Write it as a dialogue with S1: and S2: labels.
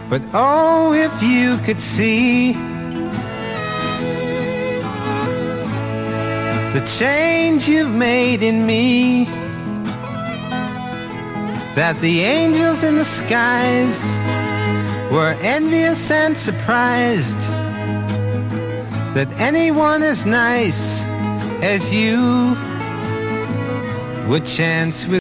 S1: But oh, if you could see the change you've made in me, that the angels in the skies were envious and surprised that anyone as nice as you would chance with